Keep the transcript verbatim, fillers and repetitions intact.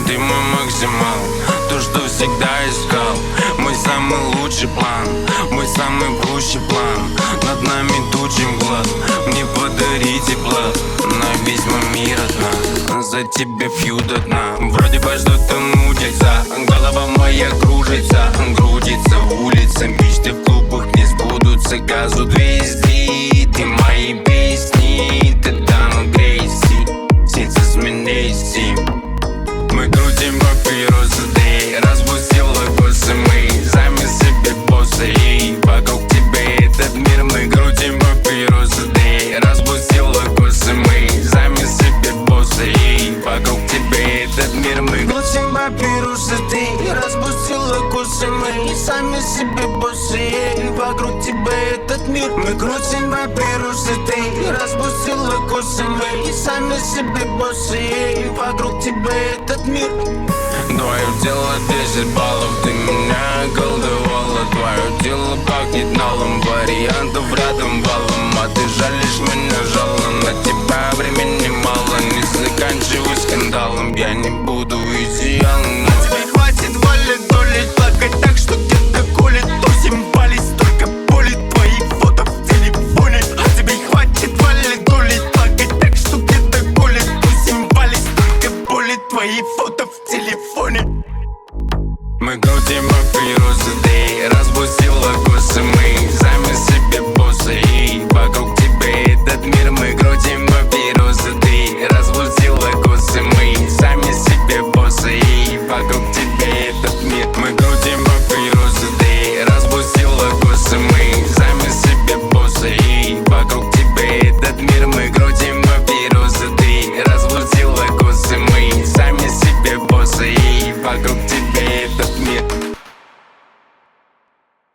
Ты мой максимал, то, что всегда искал. Мой самый лучший план, мой самый круче план. Над нами тучи мгла, мне подари тепла. На весь мой мир одна, за тебя пью до дна. Вроде бы что-то мутится, голова моя кружится. Грудится улица, мечты в клубах не сбудутся. Газу двести, ты мои песни. Ты там грейси, сердце сменейся. Мы крутим папиросы, ты распустила косы. Мы сами себе боссы, и вокруг тебя этот мир. Мы крутим папиросы, ты распустила косы. Мы сами себе боссы, и вокруг тебя этот мир. Мы крутим папиросы, ты распустила косы. Мы сами себе боссы, и вокруг тебя этот мир. Мы крутим папиросы, ты распустила косы. Мы сами себе боссы, и вокруг тебя этот мир. Твое тело десять баллов, ты меня околдовала. Твое тело пахнет налом, вариантов рядом валом. А ты жалишь меня жалом, на тебя времени мало. Не заканчивай скандалом, я не буду идеалом. А тебе хватит воли доли, плакать так, что где-то колет. Тусим пались, столько боли, твои фото в телефоне. А тебе хватит воли доли, плакать так, что где-то колет. Тусим пались, столько боли, твои фото в телефоне. Мы крутим папиросы, ты распустила косы. Мы